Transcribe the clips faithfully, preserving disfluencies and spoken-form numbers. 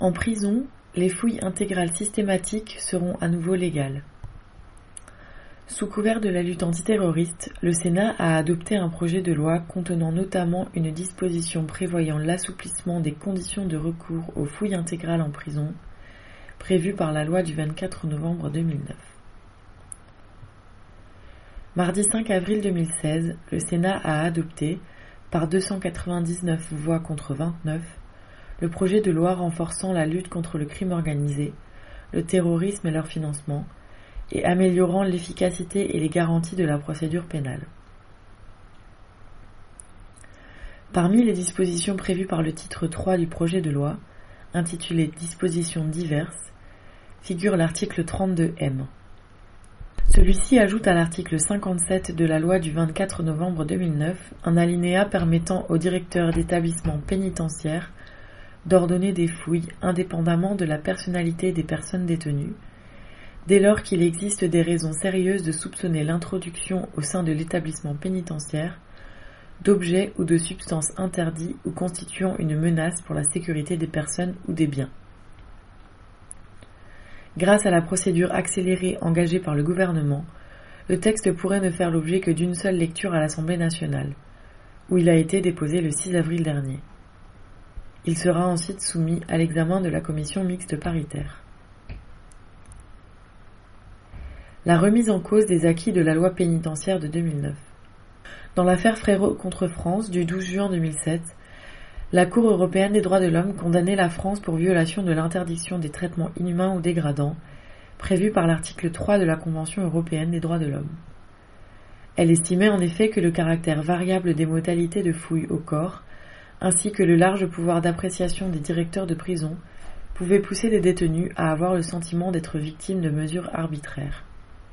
En prison, les fouilles intégrales systématiques seront à nouveau légales. Sous couvert de la lutte antiterroriste, le Sénat a adopté un projet de loi contenant notamment une disposition prévoyant l'assouplissement des conditions de recours aux fouilles intégrales en prison, prévues par la loi du vingt-quatre novembre deux mille neuf. Mardi cinq avril deux mille seize, le Sénat a adopté, par deux cent quatre-vingt-dix-neuf voix contre vingt-neuf, le projet de loi renforçant la lutte contre le crime organisé, le terrorisme et leur financement, et améliorant l'efficacité et les garanties de la procédure pénale. Parmi les dispositions prévues par le titre trois du projet de loi, intitulé « Dispositions diverses », figure l'article trente-deux M. Celui-ci ajoute à l'article cinquante-sept de la loi du vingt-quatre novembre deux mille neuf un alinéa permettant au directeur d'établissement pénitentiaire d'ordonner des fouilles indépendamment de la personnalité des personnes détenues, dès lors qu'il existe des raisons sérieuses de soupçonner l'introduction au sein de l'établissement pénitentiaire d'objets ou de substances interdits ou constituant une menace pour la sécurité des personnes ou des biens. Grâce à la procédure accélérée engagée par le gouvernement, le texte pourrait ne faire l'objet que d'une seule lecture à l'Assemblée nationale, où il a été déposé le six avril dernier. Il sera ensuite soumis à l'examen de la commission mixte paritaire. La remise en cause des acquis de la loi pénitentiaire de deux mille neuf. Dans l'affaire Frérot contre France du douze juin deux mille sept, la Cour européenne des droits de l'homme condamnait la France pour violation de l'interdiction des traitements inhumains ou dégradants, prévue par l'article trois de la Convention européenne des droits de l'homme. Elle estimait en effet que le caractère variable des modalités de fouille au corps, ainsi que le large pouvoir d'appréciation des directeurs de prison, pouvaient pousser les détenus à avoir le sentiment d'être victimes de mesures arbitraires.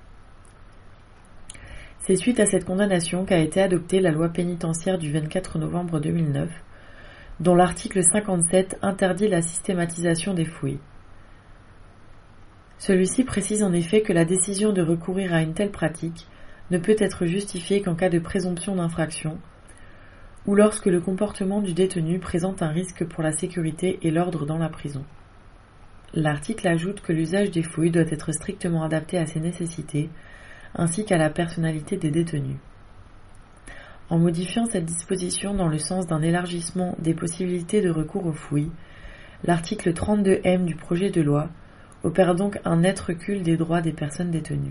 C'est suite à cette condamnation qu'a été adoptée la loi pénitentiaire du vingt-quatre novembre deux mille neuf, dont l'article cinquante-sept interdit la systématisation des fouilles. Celui-ci précise en effet que la décision de recourir à une telle pratique ne peut être justifiée qu'en cas de présomption d'infraction, ou lorsque le comportement du détenu présente un risque pour la sécurité et l'ordre dans la prison. L'article ajoute que l'usage des fouilles doit être strictement adapté à ses nécessités, ainsi qu'à la personnalité des détenus. En modifiant cette disposition dans le sens d'un élargissement des possibilités de recours aux fouilles, l'article trente-deux M du projet de loi opère donc un net recul des droits des personnes détenues.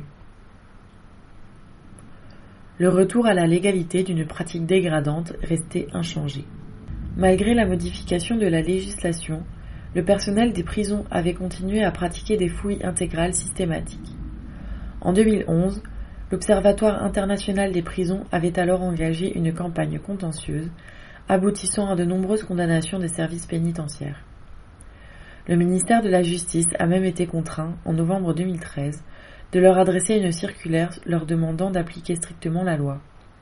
Le retour à la légalité d'une pratique dégradante restait inchangé. Malgré la modification de la législation, le personnel des prisons avait continué à pratiquer des fouilles intégrales systématiques. En deux mille onze, l'Observatoire international des prisons avait alors engagé une campagne contentieuse, aboutissant à de nombreuses condamnations des services pénitentiaires. Le ministère de la Justice a même été contraint, en novembre deux mille treize, de leur adresser une circulaire leur demandant d'appliquer strictement la loi.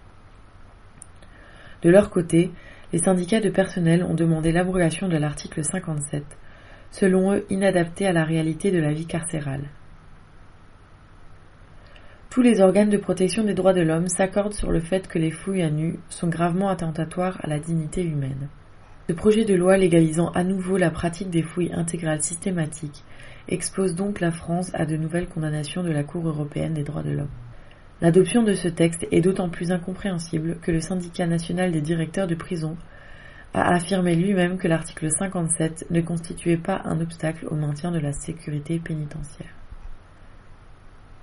De leur côté, les syndicats de personnel ont demandé l'abrogation de l'article cinquante-sept, selon eux inadapté à la réalité de la vie carcérale. Tous les organes de protection des droits de l'homme s'accordent sur le fait que les fouilles à nu sont gravement attentatoires à la dignité humaine. Ce projet de loi légalisant à nouveau la pratique des fouilles intégrales systématiques expose donc la France à de nouvelles condamnations de la Cour européenne des droits de l'homme. L'adoption de ce texte est d'autant plus incompréhensible que le syndicat national des directeurs de prison a affirmé lui-même que l'article cinquante-sept ne constituait pas un obstacle au maintien de la sécurité pénitentiaire.